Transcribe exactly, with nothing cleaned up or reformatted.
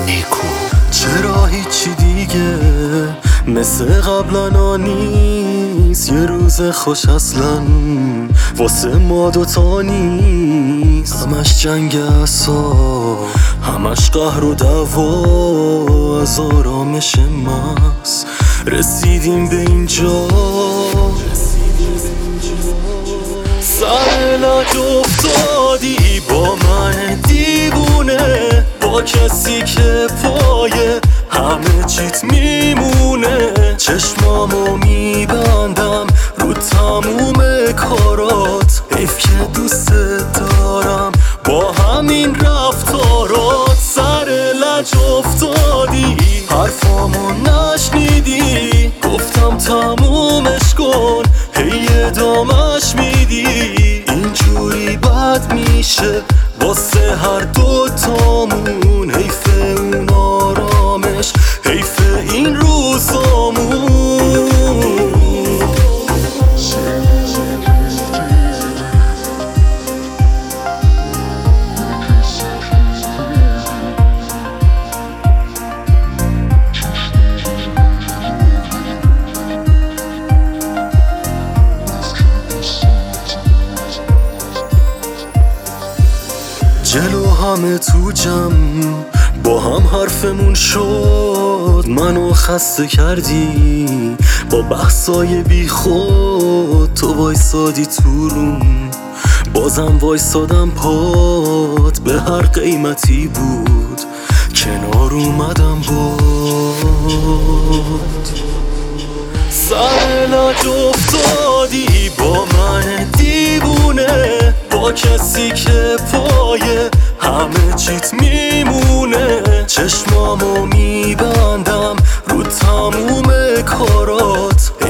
نیکو. چرا هیچی دیگه مثل قبلا نیست؟ یه روز خوش اصلا واسه ما دوتا نیست. همش جنگ اعصاب، همش قهر و دعوا، از آرامش ماست رسیدیم به اینجا. سر لج افتادی با من دیوونه، با کسی که پای همه چیت میمونه. چشمامو میبندم رو تموم کارات، حیف که دوست دارم با همین رفتارات. سر لج افتادی حرفامو نشنیدی، گفتم تمومش کن هی ادامش میدی. اینجوری بد میشه واسه هر دوتامون، حیف اون آرامش، حیف این روزامون. جلو همه تو جمع با هم حرفمون شد، منو خسته کردی با بحثای بی خود. تو وایسادی تو روم، بازم وایسادم پات، به هر قیمتی بود کنار اومدم باد. سر لج افتادی با من دیوونه، با کسی که پای همه چیت میمونه. چشمامو میبندم رو تموم کارات،